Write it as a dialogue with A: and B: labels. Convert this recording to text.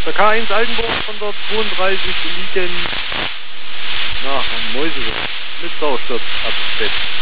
A: Der K1 Altenburg von der 32 liegen nach Mäuse mit Sauerstoff abgesetzt.